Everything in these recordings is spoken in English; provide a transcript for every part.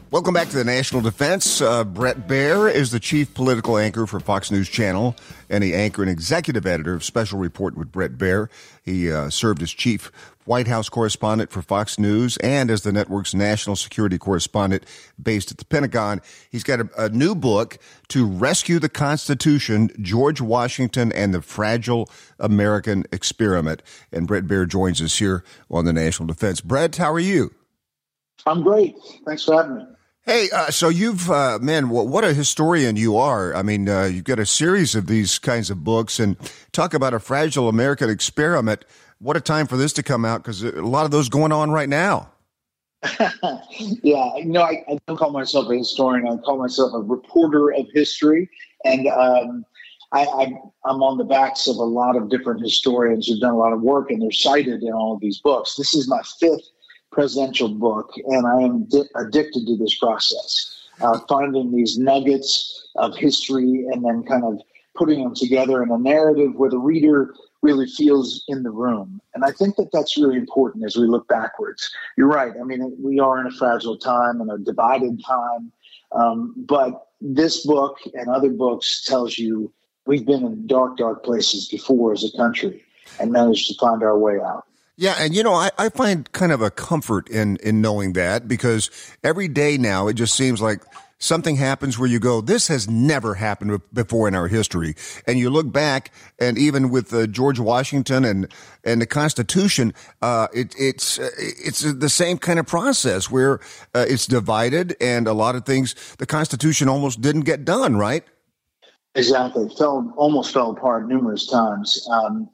Welcome back to the National Defense. Bret Baier is the chief political anchor for Fox News Channel and the anchor and executive editor of Special Report with Bret Baier. He served as chief White House correspondent for Fox News and as the network's national security correspondent based at the Pentagon. He's got a new book, To Rescue the Constitution, George Washington and the Fragile American Experiment. And Bret Baier joins us here on the National Defense. Bret, how are you? I'm great. Thanks for having me. Hey, so you've, man, what a historian you are. I mean, you've got a series of these kinds of books, and talk about a fragile American experiment. What a time for this to come out, because a lot of those going on right now. Yeah, I don't call myself a historian. I call myself a reporter of history, and I'm on the backs of a lot of different historians who've done a lot of work, and they're cited in all of these books. This is my fifth presidential book, and I am addicted to this process, finding these nuggets of history and then kind of putting them together in a narrative where the reader really feels in the room. And I think that that's really important as we look backwards. You're right. I mean, we are in a fragile time and a divided time, but this book and other books tells you we've been in dark, dark places before as a country and managed to find our way out. Yeah, and I find kind of a comfort in knowing that, because every day now it just seems like something happens where you go, this has never happened before in our history. And you look back, and even with George Washington and the Constitution, it's the same kind of process where it's divided, and a lot of things, the Constitution almost didn't get done, right? Exactly. Almost fell apart numerous times.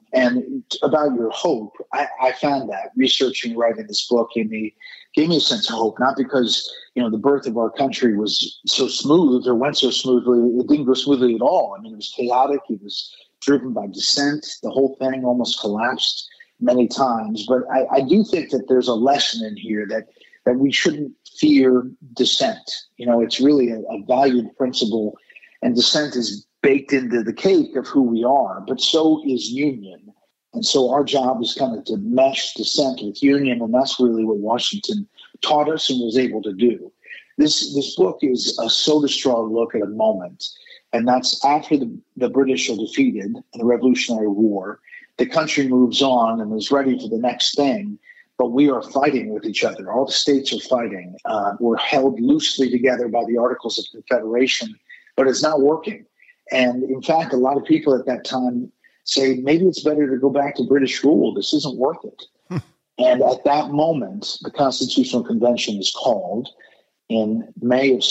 And about your hope, I found that researching, writing this book gave me a sense of hope, not because, the birth of our country was so smooth or went so smoothly. It didn't go smoothly at all. I mean, it was chaotic. It was driven by dissent. The whole thing almost collapsed many times. But I do think that there's a lesson in here that we shouldn't fear dissent. It's really a valued principle, and dissent is baked into the cake of who we are, but so is union. And so our job is kind of to mesh dissent with union, and that's really what Washington taught us and was able to do. This book is a soda straw look at a moment, and that's after the British are defeated in the Revolutionary War. The country moves on and is ready for the next thing, but we are fighting with each other. All the states are fighting. We're held loosely together by the Articles of Confederation, but it's not working. And in fact, a lot of people at that time say, maybe it's better to go back to British rule. This isn't worth it. And at that moment, the Constitutional Convention is called in May of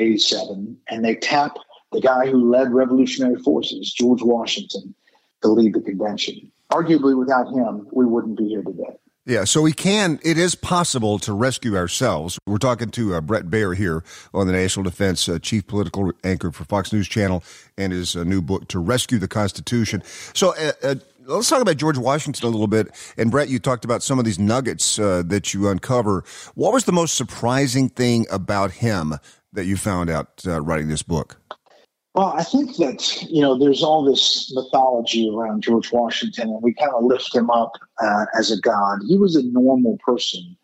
1787, and they tap the guy who led revolutionary forces, George Washington, to lead the convention. Arguably, without him, we wouldn't be here today. Yeah, so it is possible to rescue ourselves. We're talking to Bret Baier here on the National Defense, chief political anchor for Fox News Channel, and his new book, To Rescue the Constitution. So let's talk about George Washington a little bit. And Bret, you talked about some of these nuggets that you uncover. What was the most surprising thing about him that you found out writing this book? Well, I think that, there's all this mythology around George Washington, and we kind of lift him up as a god. He was a normal person,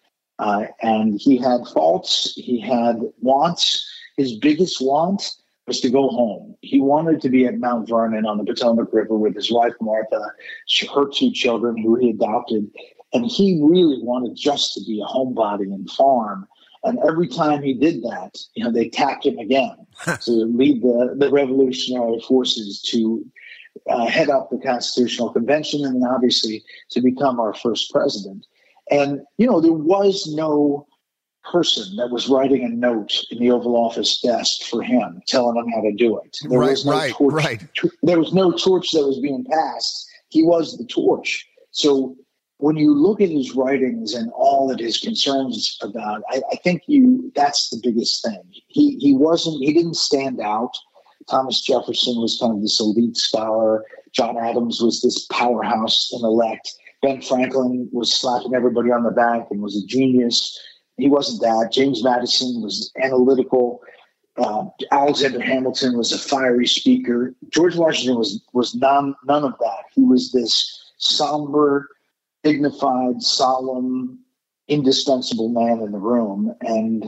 and he had faults. He had wants. His biggest want was to go home. He wanted to be at Mount Vernon on the Potomac River with his wife, Martha, her two children who he adopted. And he really wanted just to be a homebody and farm. And every time he did that, they tapped him again to lead the revolutionary forces to head up the Constitutional Convention and then obviously to become our first president. And, there was no person that was writing a note in the Oval Office desk for him, telling him how to do it. There was no torch. There was no torch that was being passed. He was the torch. So when you look at his writings and all that his concerns about, I think that's the biggest thing. He didn't stand out. Thomas Jefferson was kind of this elite scholar. John Adams was this powerhouse intellect. Ben Franklin was slapping everybody on the back and was a genius. He wasn't that. James Madison was analytical. Alexander Hamilton was a fiery speaker. George Washington was none of that. He was this somber, dignified, solemn, indispensable man in the room. And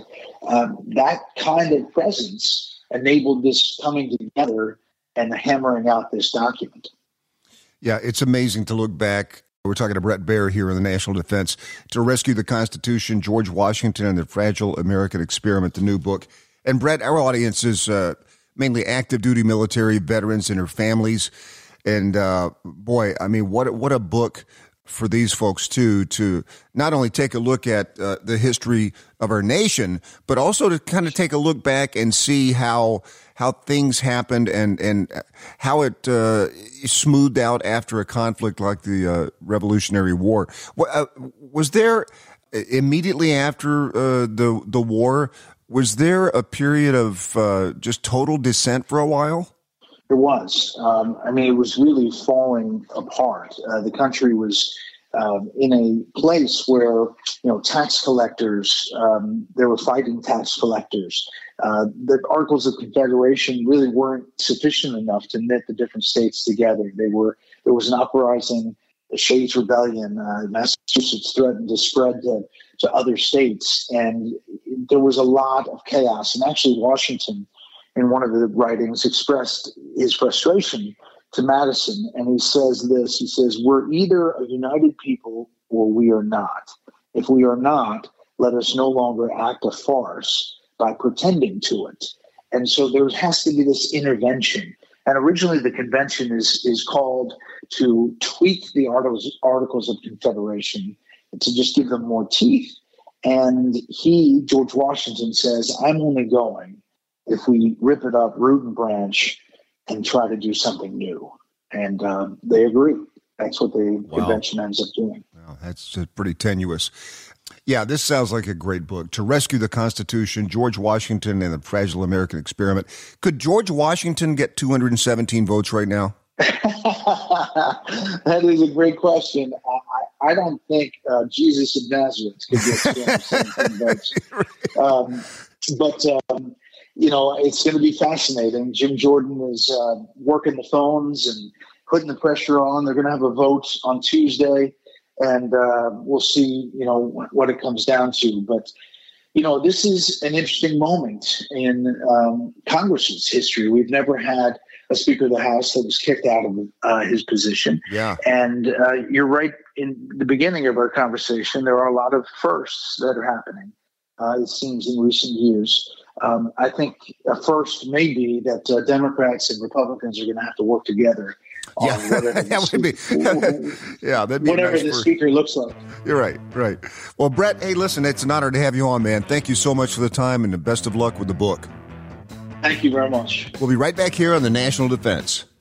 that kind of presence enabled this coming together and hammering out this document. Yeah, it's amazing to look back. We're talking to Bret Baier here in the National Defense. To Rescue the Constitution, George Washington and the Fragile American Experiment, the new book. And Bret, our audience is mainly active duty military veterans and their families. And boy, I mean, what a book for these folks too, to not only take a look at the history of our nation, but also to kind of take a look back and see how things happened and how it smoothed out after a conflict like the Revolutionary War. Was there immediately after the war? Was there a period of just total dissent for a while? There was. I mean, it was really falling apart. The country was in a place where, tax collectors, they were fighting tax collectors. The Articles of Confederation really weren't sufficient enough to knit the different states together. There was an uprising, the Shays' Rebellion. Massachusetts threatened to spread to other states, and there was a lot of chaos. And actually, Washington, in one of the writings, expressed his frustration to Madison. And he says this, he says, "We're either a united people or we are not. If we are not, let us no longer act a farce by pretending to it." And so there has to be this intervention. And originally the convention is called to tweak the Articles of Confederation, to just give them more teeth. And George Washington, says, "I'm only going if we rip it up root and branch and try to do something new." And they agree. That's what the convention ends up doing. Wow, that's pretty tenuous. Yeah, this sounds like a great book. To Rescue the Constitution, George Washington and the Fragile American Experiment. Could George Washington get 217 votes right now? That is a great question. I don't think Jesus of Nazareth could get 217 votes. But it's going to be fascinating. Jim Jordan is working the phones and putting the pressure on. They're going to have a vote on Tuesday, and we'll see, what it comes down to. But, this is an interesting moment in Congress's history. We've never had a Speaker of the House that was kicked out of his position. Yeah. And you're right. In the beginning of our conversation, there are a lot of firsts that are happening, it seems, in recent years. I think a first may be that Democrats and Republicans are going to have to work together on whatever the speaker looks like. You're right. Well, Bret, hey, listen, it's an honor to have you on, man. Thank you so much for the time, and the best of luck with the book. Thank you very much. We'll be right back here on the National Defense.